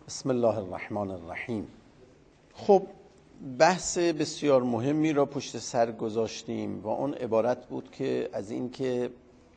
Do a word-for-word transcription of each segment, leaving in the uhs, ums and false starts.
بسم الله الرحمن الرحیم. خب بحث بسیار مهمی را پشت سر گذاشتیم و اون عبارت بود که از این که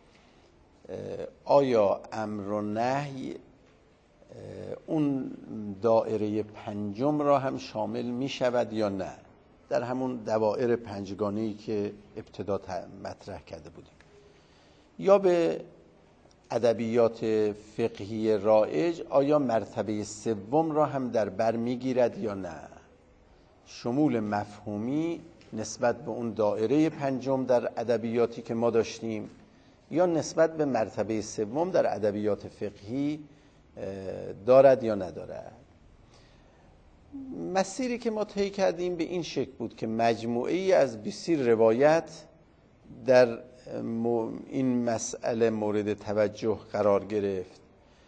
آیا امر و نهی اون دایره پنجم را هم شامل می شود یا نه، در همون دوائر پنجگانه‌ای که ابتدا مطرح کرده بودیم، یا به ادبیات فقهی رایج آیا مرتبه سوم را هم در بر میگیرد یا نه، شمول مفهومی نسبت به اون دایره پنجم در ادبیاتی که ما داشتیم یا نسبت به مرتبه سوم در ادبیات فقهی دارد یا ندارد. مسیری که ما طی کردیم به این شکل بود که مجموعه ای از بیست روایت در این مسئله مورد توجه قرار گرفت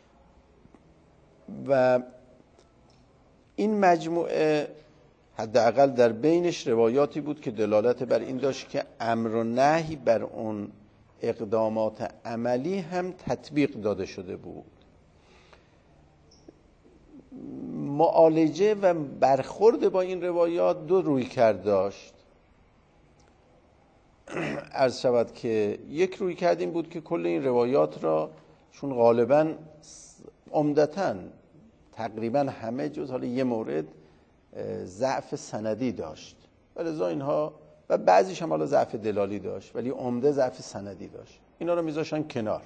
و این مجموعه حداقل در بینش روایاتی بود که دلالت بر این داشت که امر و نهی بر اون اقدامات عملی هم تطبیق داده شده بود. معالجه و برخورد با این روایات دو رویکرد داشت. عرض شود که یک رویکرد این بود که کل این روایات را، چون غالباً عمدتاً تقریباً همه جز حالا یه مورد ضعف سندی داشت و لذا اینها و بعضیش هم حالا ضعف دلالی داشت ولی عمده ضعف سندی داشت، اینا رو میذاشتن کنار.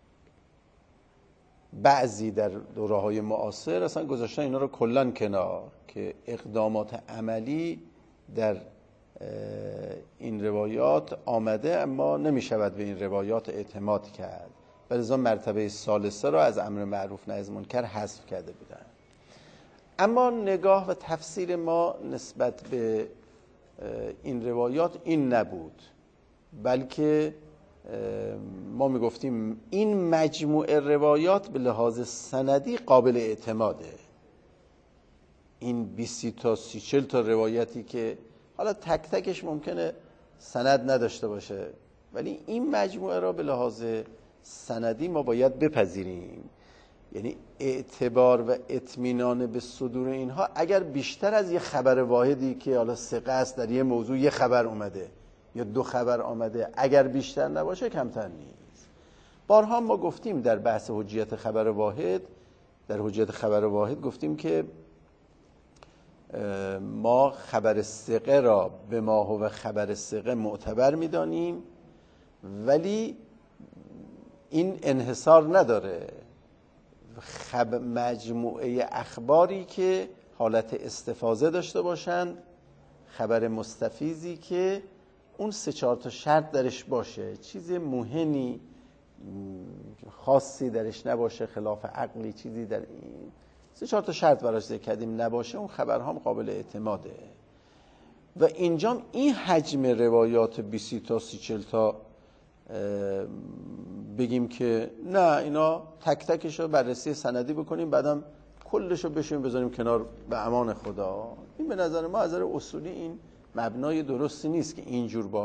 بعضی در دوره‌های معاصر اصلا گذاشتن اینا رو کلاً کنار که اقدامات عملی در این روایات آمده اما نمی شود به این روایات اعتماد کرد و لذا مرتبه ثالثه را از امر معروف نهی از منکر حذف کرده بودند. اما نگاه و تفسیر ما نسبت به این روایات این نبود، بلکه ما می گفتیم این مجموعه روایات به لحاظ سندی قابل اعتماده. این بیست تا سی چل تا روایتی که حالا تک تکش ممکنه سند نداشته باشه ولی این مجموعه را به لحاظ سندی ما باید بپذیریم. یعنی اعتبار و اطمینان به صدور اینها اگر بیشتر از یه خبر واحدی که حالا ثقه است در یه موضوع یه خبر اومده یا دو خبر آمده اگر بیشتر نباشه کمتر نیست. بارها ما گفتیم در بحث حجیت خبر واحد در حجیت خبر واحد گفتیم که ما خبر ثقه را به ما هو خبر ثقه معتبر می‌دانیم ولی این انحصار نداره. خب مجموعه اخباری که حالت استفاضه داشته باشند، خبر مستفیضی که اون سه چهار تا شرط درش باشه، چیز مهمی خاصی درش نباشه، خلاف عقلی چیزی در این سه چهار تا شرط براش ذکر کردیم نباشه، اون خبرها قابل اعتماده. و اینجام این حجم روایات بیست تا سی چل تا بگیم که نه اینا تک تکشو بررسی سندی بکنیم بعدم کلشو بشیم بذاریم کنار به امان خدا، این به نظر ما از نظر اصولی این مبنای درستی نیست که اینجور با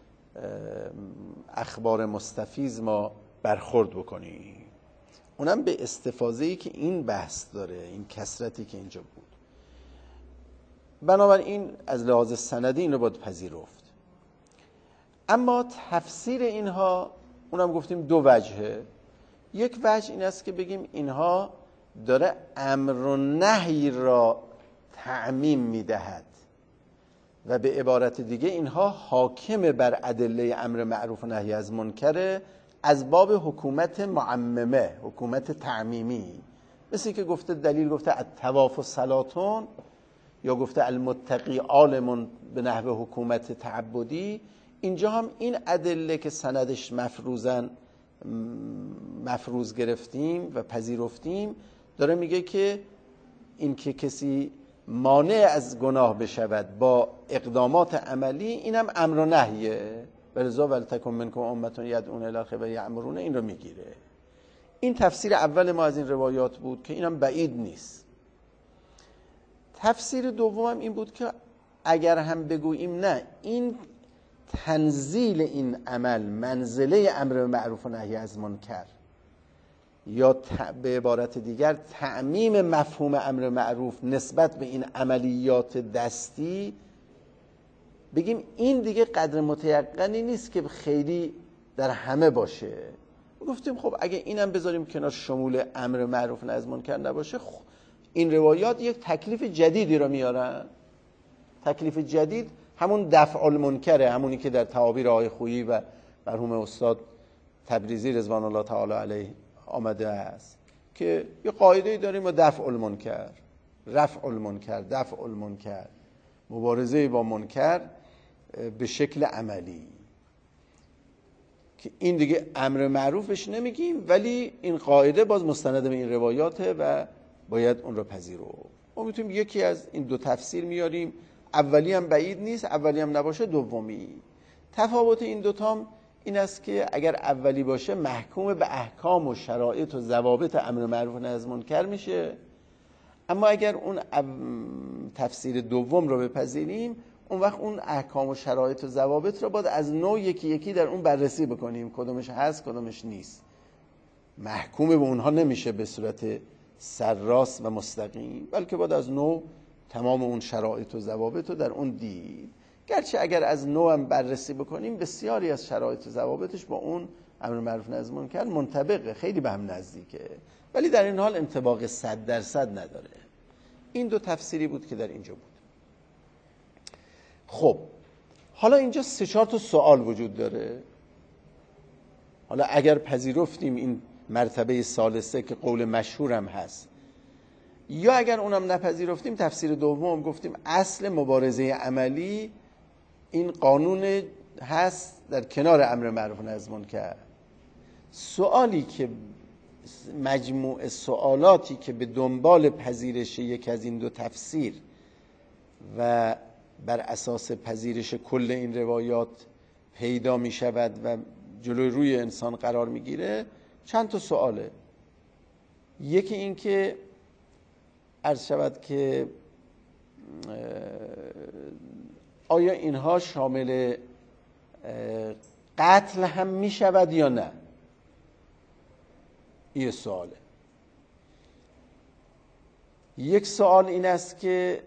اخبار مستفیض ما برخورد بکنیم، اونم به استفاضه‌ای که این بحث داره، این کثرتی که اینجا بود. بنابراین از لحاظ سندی اینو باید پذیرفت. اما تفسیر اینها اونم گفتیم دو وجهه. یک وجه این است که بگیم اینها داره امر و نهی را تعمیم میدهد و به عبارت دیگه اینها حاکم بر ادله امر معروف و نهی از منکر از باب حکومت معممه، حکومت تعمیمی، مثل که گفته دلیل گفته الطواف صلاتون یا گفته المتقی عالم به نحو حکومت تعبدی. اینجا هم این ادله که سندش مفروضن مفروض گرفتیم و پذیرفتیم داره میگه که این که کسی مانع از گناه بشود با اقدامات عملی اینم امر و نهیه، ولذا ولتکن منکم امة یدعون الی الخیر و یأمرون، این رو میگیره. این تفسیر اول ما از این روایات بود که اینم بعید نیست. تفسیر دومم این بود که اگر هم بگوییم نه این تنزیل این عمل منزله امر معروف و نهی از منکر یا به عبارت دیگر تعمیم مفهوم امر معروف نسبت به این عملیات دستی، بگیم این دیگه قدر متیقنی نیست که خیلی در همه باشه. گفتیم خب اگه اینم بذاریم کنار، شمول امر معروف نهی از منکر نباشه، خب این روایات یک تکلیف جدیدی رو میارن. تکلیف جدید همون دفع المنکره، همونی که در تعابیر آقای خویی و مرحوم استاد تبریزی رضوان الله تعالی علیه آمده است که یه قاعده‌ای داریم با دفع المنکر، رفع المنکر، دفع المنکر، مبارزه با منکر به شکل عملی، که این دیگه امر معروفش نمیگیم، ولی این قاعده باز مستند به این روایاته و باید اون رو پذیرو. ما میتونیم یکی از این دو تفسیر میاریم، اولی هم بعید نیست، اولی هم نباشه دومی. تفاوت این دوتام این است که اگر اولی باشه محکوم به احکام و شرایط و ضوابط امر معروف و نهی از منکر میشه، اما اگر اون تفسیر دوم رو بپذیریم، اون وقت اون احکام و شرایط و ضوابط رو باید از نوع یکی یکی در اون بررسی بکنیم، کدومش هست کدومش نیست. محکوم به اونها نمیشه به صورت سرراست و مستقیم، بلکه باید از نوع تمام اون شرایط و ضوابط رو در اون دید. گرچه اگر از نوع هم بررسی بکنیم، بسیاری از شرایط و ضوابطش با اون امر معروف نهی از منکر منطبقه، خیلی به هم نزدیکه، ولی در این حال انطباق صد درصد نداره. این دو تفسیری بود که در اینجا بود. خب حالا اینجا سه چهار تا سوال وجود داره. حالا اگر پذیرفتیم این مرتبه ثالثه که قول مشهورم هست، یا اگر اونم نپذیرفتیم، تفسیر دوم گفتیم اصل مبارزه عملی این قانون هست در کنار امر معروف و نهی از منکر. سوالی که مجموع سوالاتی که به دنبال پذیرش یک از این دو تفسیر و بر اساس پذیرش کل این روایات پیدا می شود و جلوی روی انسان قرار می گیره، چند تا سواله. یکی این که عرض شود که آیا اینها شامل قتل هم می شود یا نه؟ این سواله. یک سوال این است که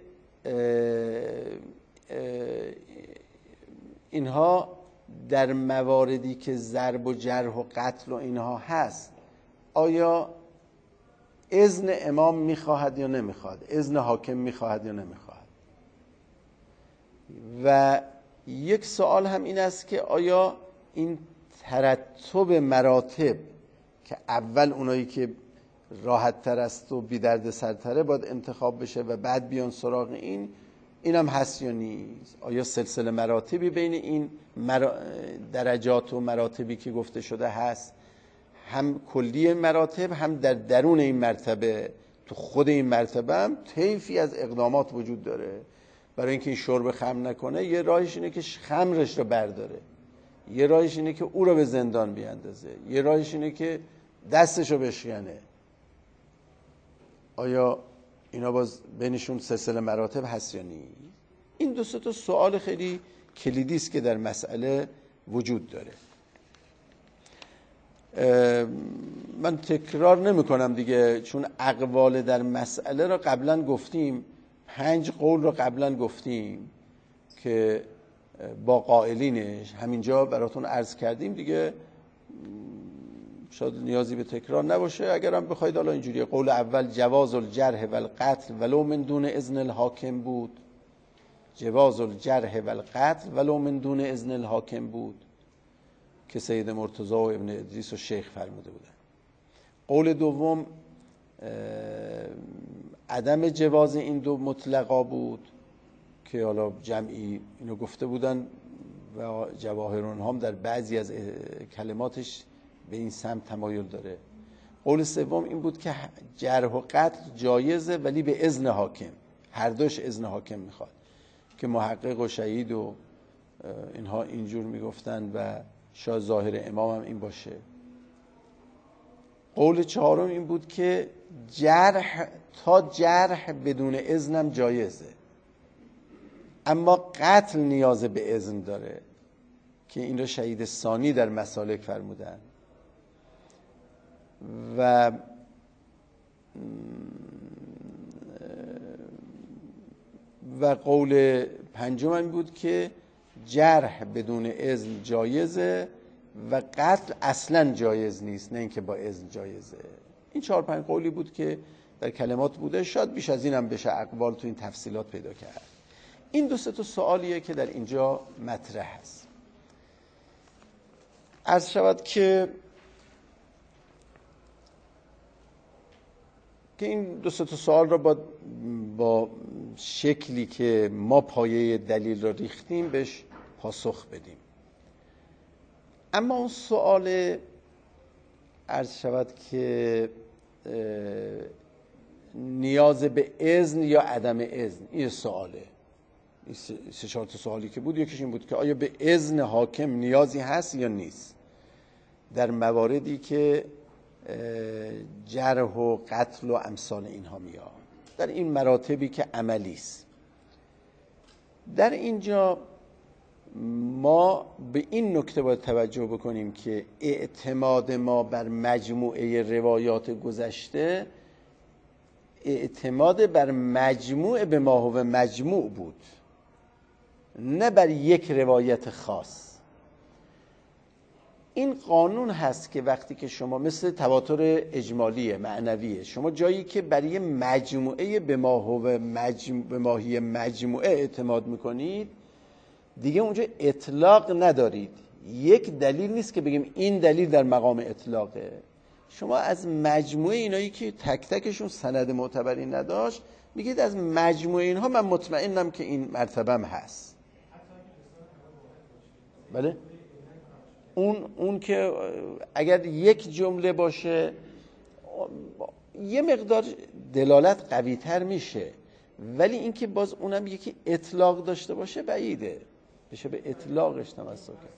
اینها در مواردی که ضرب و جرح و قتل و اینها هست، آیا اذن امام میخواهد یا نمیخواهد؟ اذن حاکم میخواهد یا نمیخواهد؟ و یک سوال هم این است که آیا این ترتب مراتب که اول اونایی که راحت تر است و بی درد سرتره باید انتخاب بشه و بعد بیان سراغ این، اینم هست یا نیست؟ آیا سلسله مراتبی بین این درجات و مراتبی که گفته شده هست، هم کلی مراتب هم در درون این مرتبه، تو خود این مرتبه هم طیفی از اقدامات وجود داره برای اینکه این شرب خمر نکنه. یه راهش اینه که خمرش رو برداره، یه راهش اینه که او رو به زندان بیاندازه، یه راهش اینه که دستش رو بشکنه. آیا اینا باز بینشون سلسله مراتب هست یا نیست؟ این دو سه تا سوال خیلی کلیدی است که در مسئله وجود داره. من تکرار نمی کنم دیگه، چون اقوال در مسئله را قبلا گفتیم، پنج قول را قبلا گفتیم که با قائلینش همینجا براتون عرض کردیم دیگه، شاید نیازی به تکرار نباشه. اگرم بخواید حالا اینجوری، قول اول جواز الجرح و القتل ولو من دون اذن الحاکم بود، جواز الجرح و القتل ولو من دون اذن الحاکم بود که سید مرتضی و ابن ادریس و شیخ فرموده بودن. قول دوم عدم جواز این دو مطلقا بود که حالا جمعی اینو گفته بودن و جواهرون هم در بعضی از کلماتش به این سمت تمایل داره. قول سوم این بود که جرح و قتل جایزه ولی به اذن حاکم، هر دوش اذن حاکم میخواد، که محقق و شهید و اینها اینجور میگفتن و شاید ظاهر امام هم این باشه. قول چهارم این بود که جرح تا جرح بدون اذنم جایزه، اما قتل نیاز به اذن داره که این رو شهید ثانی در مسالک فرمودن. و و قول پنجم این بود که جرح بدون اذن جایزه و قتل اصلا جایز نیست، نه اینکه با اذن جایزه. این چهار پنج قولی بود که در کلمات بوده، شاید بیش از این هم بشه اقوال تو این تفصیلات پیدا کرد. این دو سه تا سوالیه که در اینجا مطرح هست. عرض شود که که این دو سه تا سوال را با با شکلی که ما پایه دلیل را ریختیم بهش پاسخ بدیم. اما اون سوال عرض شود که نیاز به اذن یا عدم اذن، این سواله. این سه چهار تا سوالی که بود، یکیش این بود که آیا به اذن حاکم نیازی هست یا نیست در مواردی که جرح و قتل و امثال اینها میاد، در این مراتبی که عملی است. در اینجا ما به این نکته باید توجه بکنیم که اعتماد ما بر مجموعه روایات گذشته اعتماد بر مجموع به ما هو مجموع بود، نه بر یک روایت خاص. این قانون هست که وقتی که شما مثل تواتر اجمالیه معنویه، شما جایی که برای مجموعه به ما هو مجموع به ماهی مجموعه اعتماد میکنید دیگه اونجا اطلاق ندارید. یک دلیل نیست که بگیم این دلیل در مقام اطلاقه. شما از مجموعه اینایی که تک تکشون سند معتبری نداشت میگید از مجموعه اینها من مطمئنم که این مرتبم هست. بله؟ اون اون که اگر یک جمله باشه یه مقدار دلالت قوی تر میشه، ولی اینکه باز اونم یکی اطلاق داشته باشه بعیده، بشه به اطلاقش تمسک کرد.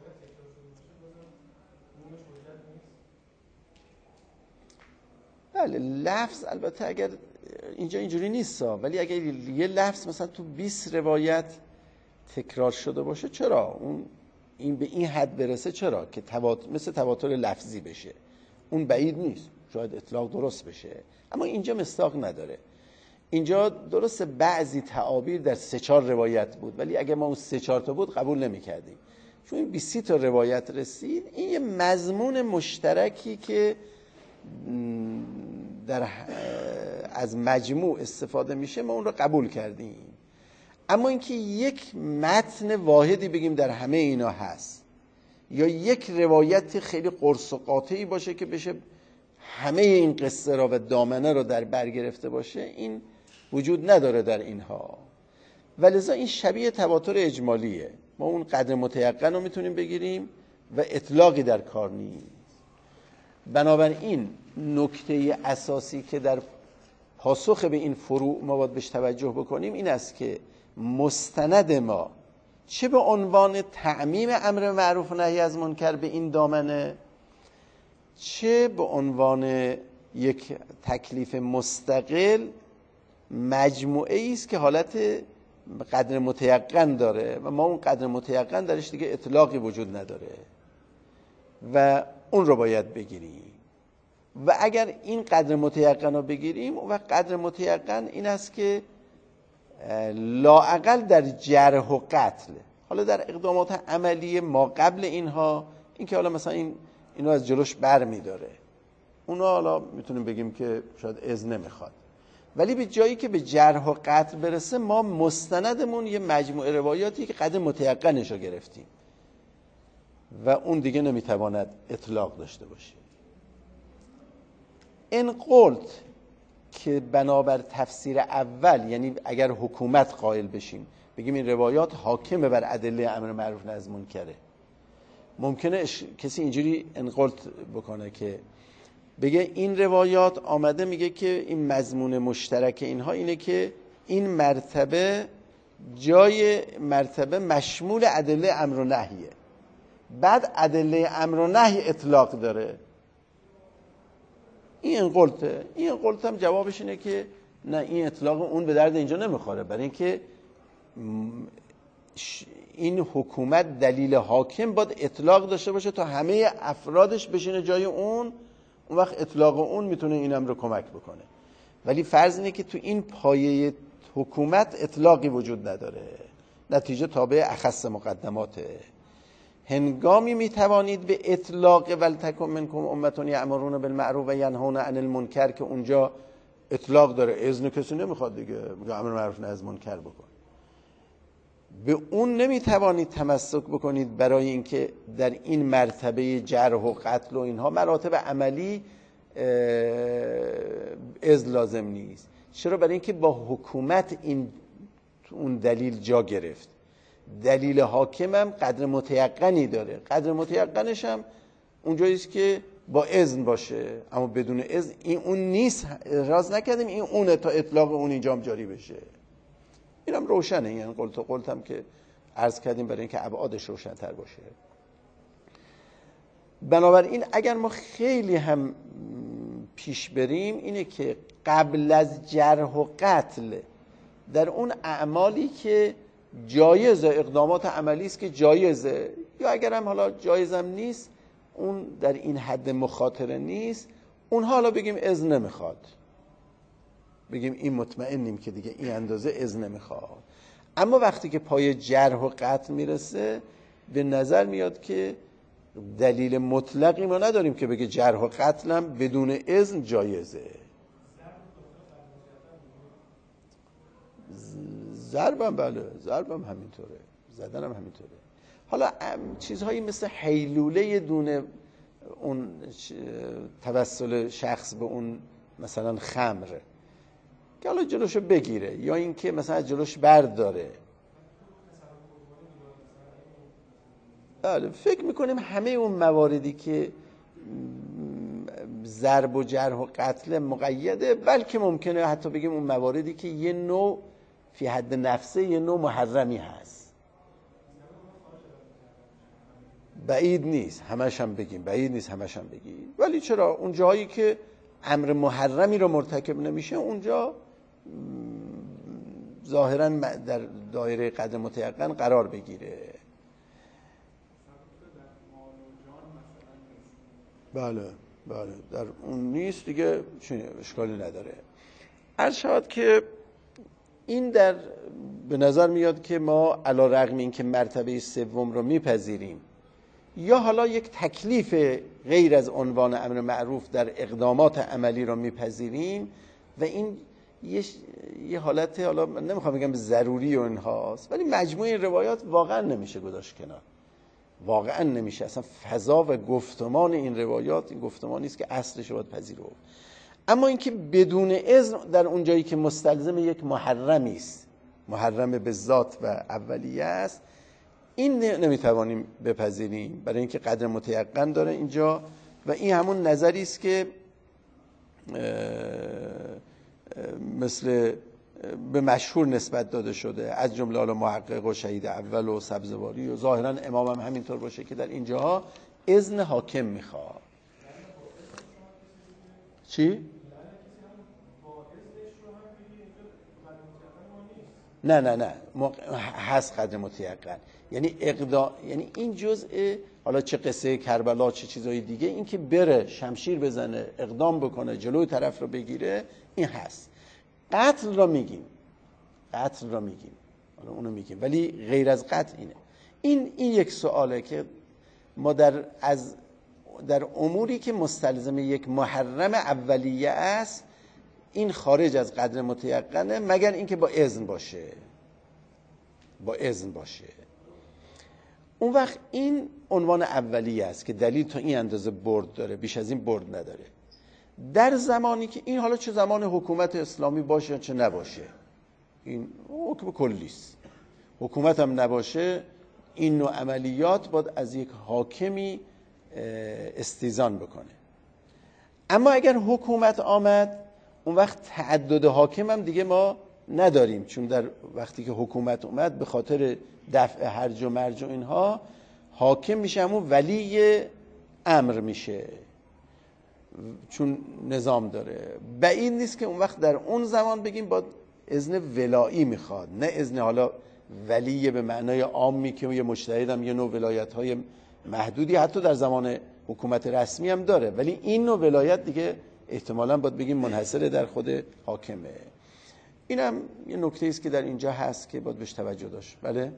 بله لفظ البته اگر اینجا اینجوری نیست، ولی اگر یه لفظ مثلا تو بیست روایت تکرار شده باشه چرا اون این به این حد برسه، چرا که تواتر مثل تواتر لفظی بشه، اون بعید نیست، شاید اطلاق درست بشه، اما اینجا مصداق نداره. اینجا درسته بعضی تعابیر در سه چهار روایت بود، ولی اگه ما اون سه چهار تا بود قبول نمی کردیم، چون این بیست تا روایت رسید. این یه مضمون مشترکی که در از مجموع استفاده میشه ما اون رو قبول کردیم. اما اینکه یک متن واحدی بگیم در همه اینا هست یا یک روایت خیلی قرص و قاطعی باشه که بشه همه این قصه را و دامنه را در بر گرفته باشه، این وجود نداره در اینها. ولذا این شبیه تواتر اجمالیه، ما اون قدر متیقن رو میتونیم بگیریم و اطلاقی در کار نیست. بنابراین نکته اساسی که در پاسخ به این فروع ما باید بهش توجه بکنیم این است که مستند ما چه به عنوان تعمیم امر معروف و نهی از منکر به این دامنه، چه به عنوان یک تکلیف مستقل مجموعه است که حالت قدر متیقن داره و ما اون قدر متیقن درش دیگه اطلاقی وجود نداره و اون رو باید بگیریم. و اگر این قدر متیقن رو بگیریم و قدر متیقن این است که لااقل در جرح و قتل، حالا در اقدامات عملی ما قبل اینها، این که حالا مثلا این اینو از جلوش بر میداره، اونا حالا میتونیم بگیم که شاید اذن نمیخواد، ولی به جایی که به جرح و قتل برسه ما مستندمون یه مجموعه روایاتی که قدر متیقنش رو گرفتیم و اون دیگه نمیتواند اطلاق داشته باشه. این قلت که بنابر تفسیر اول، یعنی اگر حکومت قائل بشیم بگیم این روایات حاکمه بر ادله امر معروف نهی از منکره، ممکنه کسی اینجوری انقلت بکنه که بگه این روایات آمده میگه که این مضمون مشترک اینها اینه که این مرتبه جای مرتبه مشمول ادله امر و نهیه، بعد ادله امر و نهی اطلاق داره. این انقلته. این انقلت هم جوابش اینه که نه، این اطلاق اون به درد اینجا نمیخوره، برای اینکه این حکومت دلیل حاکم باید اطلاق داشته باشه تا همه افرادش بشینه جای اون اون وقت اطلاق اون میتونه اینم رو کمک بکنه. ولی فرض اینه که تو این پایه حکومت اطلاقی وجود نداره، نتیجه تابع اخص مقدماته. هنگامی میتوانید به اطلاق ولتکن منکم امة یأمرون بالمعروف و ینهون عن المنکر که اونجا اطلاق داره، اذن کسی نمیخواد دیگه، میگه امر معروف نهی از منکر بکن، به اون نمیتوانید تمسک بکنید برای اینکه در این مرتبه جرح و قتل و اینها مراتب عملی اذن لازم نیست. چرا؟ برای اینکه با حکومت این اون دلیل جا گرفت. دلیل حاکم هم قدر متیقنی داره، قدر متیقنش هم اونجاییست که با اذن باشه، اما بدون اذن این اون نیست. راز نکردیم این اونه تا اطلاق اون اینجام جاری بشه. اینم روشنه، یعنی قلت و قلت هم که عرض کردیم برای اینکه ابعادش روشن‌تر باشه. بنابراین اگر ما خیلی هم پیش بریم اینه که قبل از جرح و قتل در اون اعمالی که جایزه، اقدامات عملی است که جایزه، یا اگر هم حالا جایزم نیست، اون در این حد مخاطره نیست، اونها حالا بگیم اذن نمیخواد، بگیم این مطمئنیم که دیگه این اندازه اذن نمیخواد. اما وقتی که پای جرح و قتل میرسه به نظر میاد که دلیل مطلقی ما نداریم که بگه جرح و قتلم بدون اذن جایزه. ضربم بله، ضربم همینطوره، زدنم همینطوره. حالا چیزهایی مثل حیلوله دونه اون توسل شخص به اون مثلا خمر که حالا جلوشو بگیره، یا اینکه مثلا جلوش برداره، بله فکر میکنیم همه اون مواردی که ضرب و جرح و قتل مقیده، بلکه ممکنه حتی بگیم اون مواردی که یه نوع فی حد نفسه یه نوع محرمی هست، بعید نیست همش هم بگیم، بعید نیست همش هم بگیم، ولی چرا اون جایی که امر محرمی رو مرتکب نمیشه اونجا ظاهراً در دایره قدر متیقن قرار بگیره. بله بله در اون نیست دیگه، چون اشکالی نداره. عرض شود که این در به نظر میاد که ما علی رغم این که مرتبه سوم رو میپذیریم یا حالا یک تکلیف غیر از عنوان امر معروف در اقدامات عملی رو میپذیریم و این یه, یه حالت، حالا نمیخوام بگم ضروری و اینهاست، ولی مجموع این روایات واقعا نمیشه گذاشت کنار، واقعا نمیشه. اصلا فضا و گفتمان این روایات این گفتمانی است که اصلش رو باید پذیرفت. اما اینکه بدون اذن در اون جایی که مستلزم یک محرمی است، محرم به ذات و اولیه است، این نمیتوانیم بپذیریم برای اینکه قدر متیقن داره اینجا و این همون نظری است که مثل به مشهور نسبت داده شده، از جمله حالا محقق و شهید اول و سبزواری و ظاهرا امام هم همینطور باشه که در اینجاها اذن حاکم میخواد. چی؟ نه نه نه هست قدر متیقن، یعنی اقدا، یعنی این جزء حالا چه قصه کربلا چه چیزای دیگه، این که بره شمشیر بزنه اقدام بکنه جلوی طرف رو بگیره، این هست. قتل را میگیم، قتل را میگیم، حالا اونو میگیم، ولی غیر از قتل اینه. این این یک سواله که ما در از در اموری که مستلزم یک محرم اولیه است این خارج از قدر متیقنه، مگر اینکه با اذن باشه، با اذن باشه. اون وقت این عنوان اولیه است که دلیل تا این اندازه برد داره، بیش از این برد نداره. در زمانی که این حالا چه زمان حکومت اسلامی باشه چه نباشه، این حکم کلی است، حکومت هم نباشه این نوع عملیات باید از یک حاکمی استیزان بکنه. اما اگر حکومت آمد اون وقت تعدد حاکم هم دیگه ما نداریم، چون در وقتی که حکومت اومد به خاطر دفع هرج و مرج و اینها حاکم میشه، همون ولی امر میشه چون نظام داره. بعید نیست که اون وقت در اون زمان بگیم با اذن ولایی میخواد، نه اذن حالا ولی به معنای عامی که یه مجتهد هم یه نوع ولایت های محدودی حتی در زمان حکومت رسمی هم داره، ولی این نوع ولایت دیگه احتمالاً باید بگیم منحصر در خود حاکمه. اینم یه نکته است که در اینجا هست که باید بهش توجه داشت. بله؟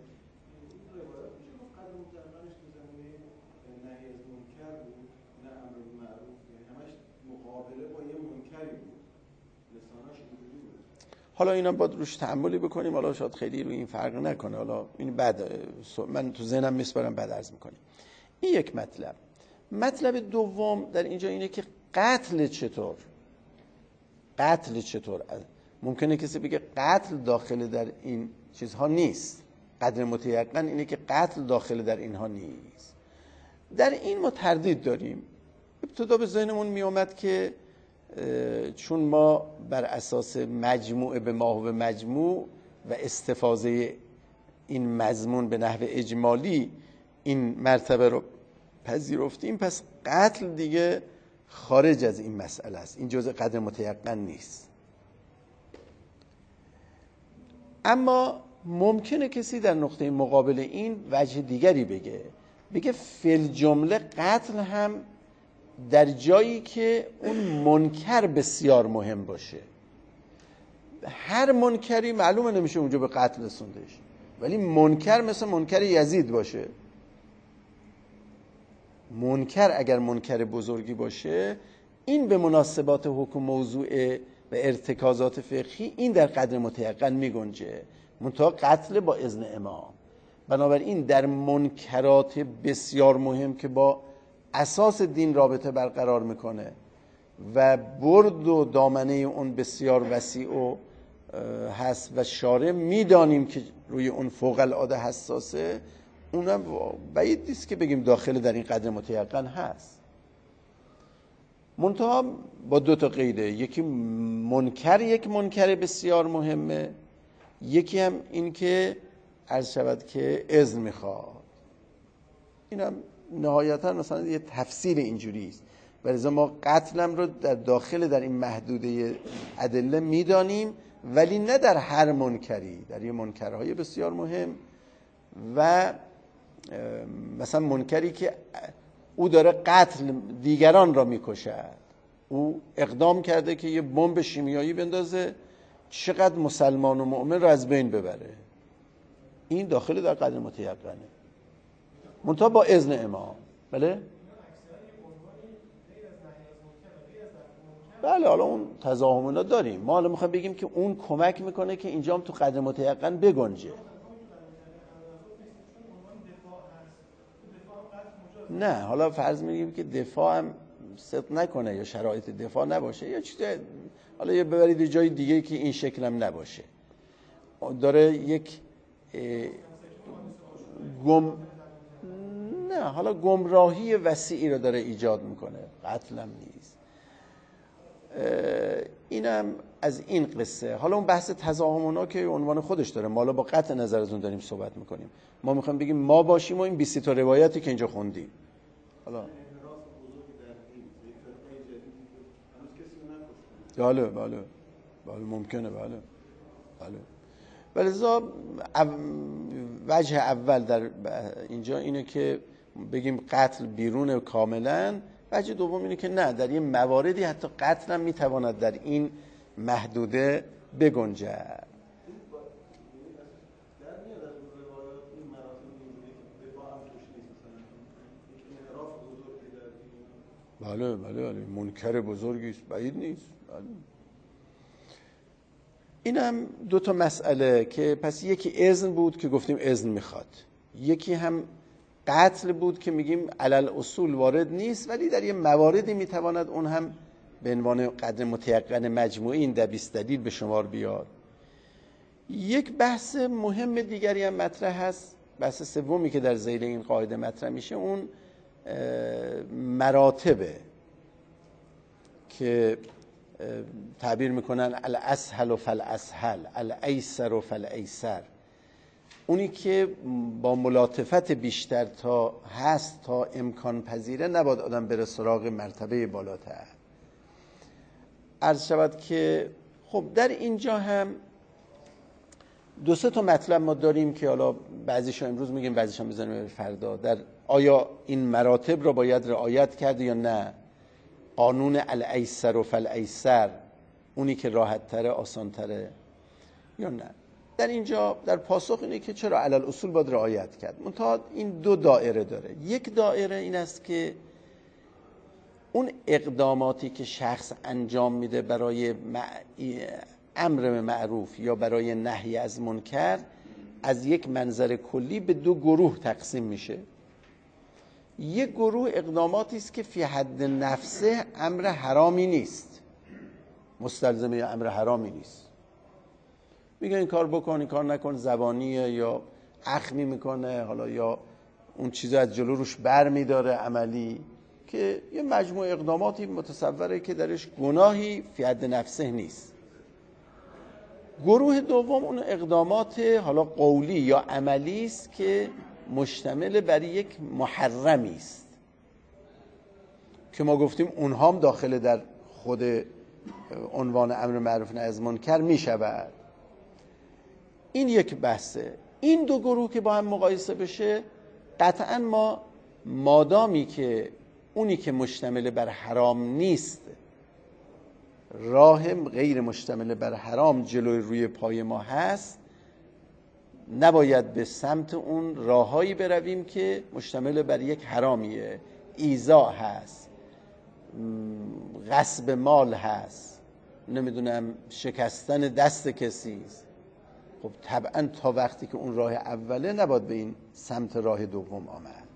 حالا اینا باید روش تأملی بکنیم، حالا شاید خیلی روی این فرق نکنه، حالا این بعد من تو ذهنم میسپارم بعد عرض میکنیم. این یک مطلب. مطلب دوم در اینجا اینه که قتل چطور؟ قتل چطور؟ ممکنه کسی بگه قتل داخل در این چیزها نیست. قدر متیقن اینه که قتل داخل در اینها نیست. در این ما تردید داریم. ابتدا به ذهنمون می اومد که چون ما بر اساس مجموعه به ماهو مجموع و استفاضه این مضمون به نحو اجمالی این مرتبه رو پذیرفتیم، پس قتل دیگه خارج از این مسئله است، این جزء قدر متیقن نیست. اما ممکنه کسی در نقطه مقابل این وجه دیگری بگه، بگه فی جمله قتل هم در جایی که اون منکر بسیار مهم باشه. هر منکری معلومه نمیشه اونجا به قتل رسوندش، ولی منکر مثل منکر یزید باشه، منکر اگر منکر بزرگی باشه، این به مناسبات حکم موضوع و ارتکازات فقهی این در قدر متیقن میگنجه، منتها قتل با اذن امام. بنابراین در منکرات بسیار مهم که با اساس دین رابطه برقرار میکنه و برد و دامنه اون بسیار وسیع و هست و شارع میدانیم که روی اون فوق العاده حساسه، اونم بعید نیست که بگیم داخل در این قدر متیقن هست. منتها با دو تا قیده، یکی منکر یک منکر بسیار مهمه، یکی هم این که عرض شود که اذن میخواد. اینم نهایتا مثلا یه تفسیر اینجوری است. ولذا ما قتلم رو در داخل در این محدوده ادله میدانیم، ولی نه در هر منکری، در یه منکرهای بسیار مهم و مثلا منکری که او داره قتل دیگران را میکشد، او اقدام کرده که یه بمب شیمیایی بندازه چقدر مسلمان و مؤمن رو از بین ببره، این داخل در قدر متیقنه، منتها با اذن امام. بله؟ بله، حالا اون تضاهمونا داریم، ما حالا میخوایم بگیم که اون کمک میکنه که اینجا هم تو قدر متیقن بگنجه. نه، حالا فرض میگیم که دفاع هم صدق نکنه یا شرایط دفاع نباشه یا چیز، حالا یه ببرید یه جای دیگه که این شکل هم نباشه، داره یک گم نه حالا گمراهی وسیعی رو داره ایجاد میکنه، قتل هم نیست. اینم از این قصه. حالا اون بحث تضاهمونا که عنوان خودش داره، ما حالا با قطع نظر از اون داریم صحبت میکنیم، ما میخوایم بگیم ما باشیم و این بیست تا روایتی که اینجا خوندیم. حالا بله بله بله ممکنه، بله بله. ولذا وجه اول در اینجا اینه که بگیم قتل بیرون کاملا، وجه دوم اینه که نه، در یه مواردی حتی قتل هم میتواند در این محدوده بگنجد. بله بله بله منکر بزرگی است، بعید نیست. بله. اینم دو تا مسئله که پس یکی اذن بود که گفتیم اذن میخواد، یکی هم قتل بود که میگیم علل اصول وارد نیست، ولی در یه مواردی میتواند اون هم به عنوان قدر متیقن مجموعی این در بیست دلیل به شمار بیاد. یک بحث مهم دیگری هم مطرح هست، بحث سومی که در ذیل این قاعده مطرح میشه، اون مراتبه که تعبیر میکنن الاسهل فالاسهل، الایسر فالایسر، اونی که با ملاطفت بیشتر تا هست تا امکان پذیره نباید آدم بره سراغ مرتبه بالاتر. عرض شود که خب در اینجا هم دو سه تا مطلب ما داریم که حالا بعضیش امروز میگیم بعضیش هم بزنیم فردا. در آیا این مراتب را باید رعایت کرد یا نه؟ قانون الایسر و فالایسر، اونی که راحت تره آسان تره یا نه؟ در اینجا در پاسخ اینه که چرا علل اصول باید رعایت کرد. منتها این دو دایره داره. یک دایره این است که اون اقداماتی که شخص انجام میده برای مع... امر معروف یا برای نهی از منکر از یک منظر کلی به دو گروه تقسیم میشه. یک گروه اقداماتی است که فی حد نفسه امر حرامی نیست، مستلزمه امر حرامی نیست، میگه این کار بکن این کار نکن، زبانیه یا اخمی میکنه، حالا یا اون چیزا از جلو روش بر میداره عملی، که یه مجموعه اقداماتی متصوره که درش گناهی فی حد نفسه نیست. گروه دوم اون اقدامات حالا قولی یا عملی است که مشتمل بر یک محرمی است که ما گفتیم اونها هم داخل در خود عنوان امر معروف نهی از منکر می شود. این یک بحثه. این دو گروه که با هم مقایسه بشه، قطعا ما مادامی که اونی که مشتمل بر حرام نیست راه غیر مشتمل بر حرام جلوی روی پای ما هست، نباید به سمت اون راههایی برویم که مشتمل بر یک حرامیه. ایذا هست، غصب مال هست، نمیدونم شکستن دست کسی است. خب طبعا تا وقتی که اون راه اوله نباید به این سمت راه دوم آمد.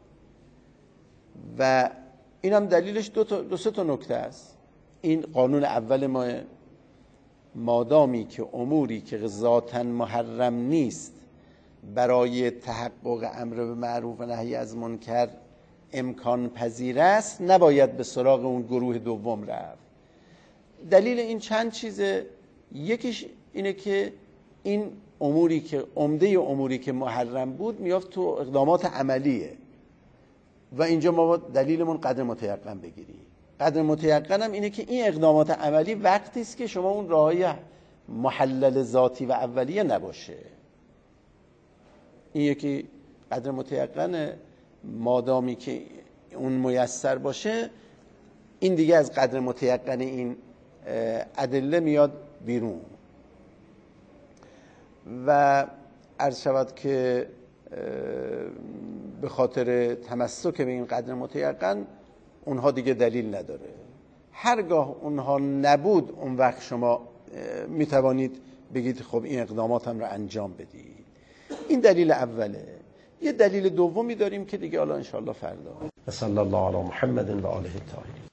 و این هم دلیلش دو, تا دو سه تا نکته است. این قانون اول ما، مادامی که اموری که ذاتاً محرم نیست برای تحقق امر به معروف و نهی از منکر امکان پذیر است، نباید به سراغ اون گروه دوم رفت. دلیل این چند چیزه. یکیش اینه که این اموری که عمده اموری که محرم بود میافت تو اقدامات عملیه و اینجا ما دلیلمون قدر متیقن بگیریم. قدر متیقن هم اینه که این اقدامات عملی وقتی است که شما اون راهی محلل ذاتی و اولیه نباشه. این یکی قدر متیقن. مادامی که اون میسر باشه، این دیگه از قدر متیقن این ادله میاد بیرون. و عرض شود که به خاطر تمسک به این قدر متیقن اونها دیگه دلیل نداره. هرگاه اونها نبود، اون وقت شما میتوانید بگید خب این اقداماتم رو انجام بدید. این دلیل اوله. یه دلیل دومی داریم که دیگه حالا انشاءالله فردا. صلی الله علی محمد و آله الطاهرین.